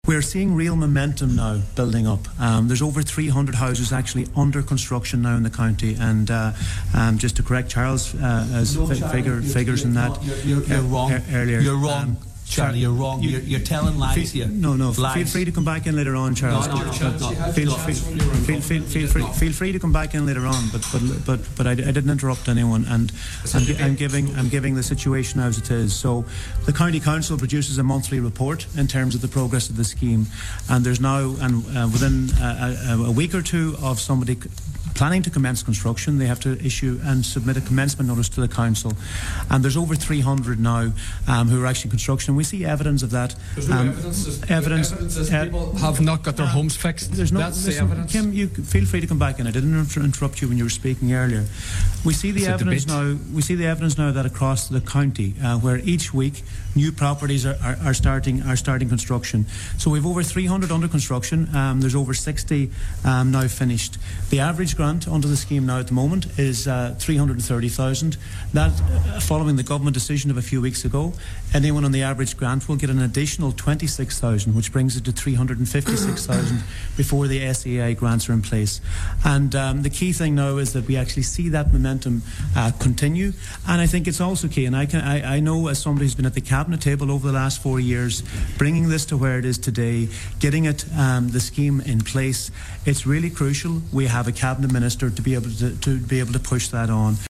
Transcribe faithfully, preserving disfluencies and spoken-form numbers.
we're seeing real momentum now building up. Um, there's over three hundred houses actually under construction now in the county, and uh, um, just to correct Charles' uh, as no, fi- Charlie, figure, you're, figures you're, in no, that you're, you're, you're wrong. Er, earlier. You're wrong. Um, Charlie, you're wrong. You, you're, you're telling lies feel, here. No, no. Lies. Feel free to come back in later on, Charles. No, no, no, no, no. Feel, feel, feel, feel, feel, free, feel free to come back in later on. But but but, but I, I didn't interrupt anyone, and I'm, I'm giving I'm giving the situation as it is. So, the county council produces a monthly report in terms of the progress of the scheme, and there's now and uh, within a, a, a week or two of somebody planning to commence construction, they have to issue and submit a commencement notice to the council, and there's over three hundred now um, who are actually in construction. We see evidence of that. There's no um, evidence. There's evidence. evidence is uh, people have not got their homes fixed. There's no. That's Listen, the evidence. Kim, you feel free to come back in. I didn't inter- interrupt you when you were speaking earlier. We see the It's a evidence debate. now. We see the evidence now that across the county, uh, where each week new properties are, are, are starting are starting construction. So we've over three hundred under construction. Um, there's over sixty um, now finished. The average grant under the scheme now at the moment is uh, three hundred thirty thousand. That, uh, following the government decision of a few weeks ago, anyone on the average grant will get an additional twenty-six thousand, which brings it to three hundred fifty-six thousand before the S E A grants are in place. And um, the key thing now is that we actually see that momentum uh, continue. And I think it's also key, and I, can, I, I know as somebody who's been at the cabinet table over the last four years, bringing this to where it is today, getting it um, the scheme in place, it's really crucial we have a cabinet minister to be able to, to be able to push that on.